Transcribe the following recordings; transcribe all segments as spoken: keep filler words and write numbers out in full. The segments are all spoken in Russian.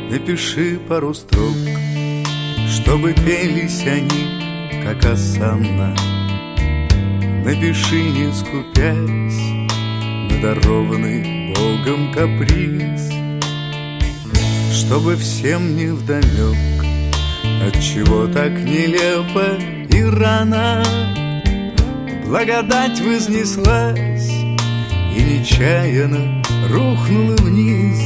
Напиши пару строк, чтобы пелись они, как осанна. Напиши, не скупясь, на дарованный Богом каприз, чтобы всем не вдомек, отчего так нелепо и рано благодать вознеслась и нечаянно рухнула вниз.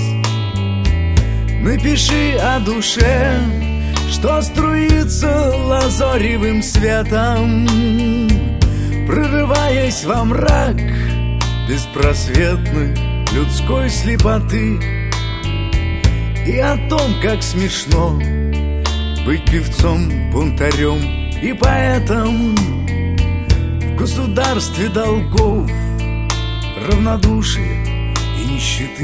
Напиши о душе, что струится лазоревым светом, прорываясь во мрак беспросветной людской слепоты. И о том, как смешно быть певцом-бунтарем и поэтом в государстве долгов, равнодушия и нищеты.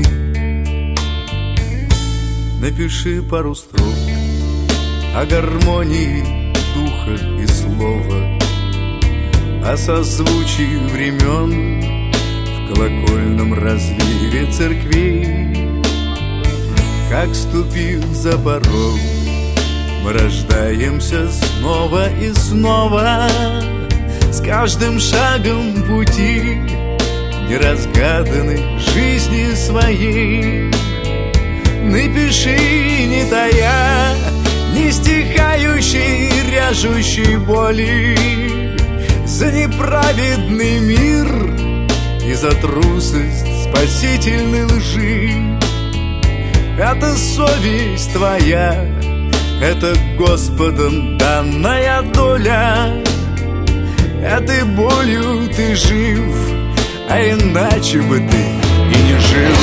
Напиши пару строк о гармонии духа и слова, о созвучии времен в колокольном разливе церквей. Как, ступив за порог, мы рождаемся снова и снова, с каждым шагом пути неразгаданной жизни своей. Напиши, не тая, не стихающей, ряжущей боли, за неправедный мир и за трусость спасительной лжи. Это совесть твоя, это Господом данная доля. Этой болью ты жив, а иначе бы ты и не жил.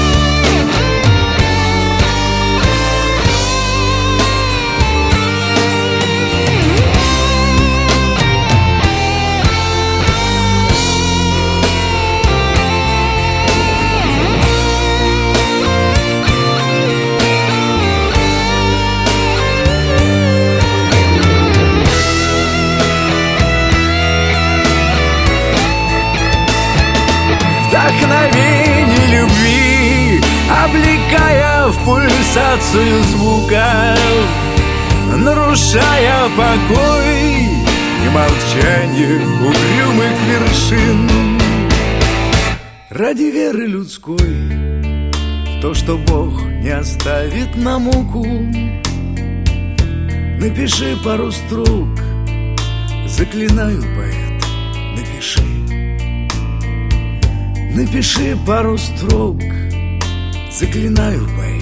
Вдохновение любви, облекая в пульсацию звуков, нарушая покой и молчание угрюмых вершин. Ради веры людской в то, что Бог не оставит на муку, напиши пару строк, заклинаю, поэт, напиши. Напиши пару строк, заклинаю, поэт.